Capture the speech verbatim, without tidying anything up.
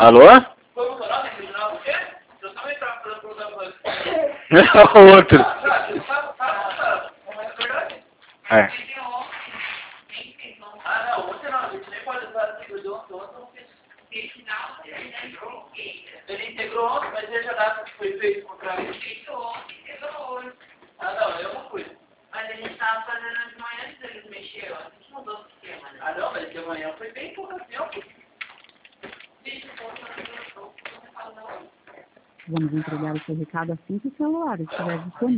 Alô? O outro. É. Ah, não, ontem não, a gente nem pode usar a segura de ontem, ontem ele integrou ontem, mas veja a data que foi feito contra ele. Ah, não, eu não fui. Mas a gente estava fazendo as manhãs deles mexeram, a gente mudou o esquema, né? Ah, não, mas de manhã foi bem pouco tempo. Vamos entregar o seu recado assim que o celular estiver disponível.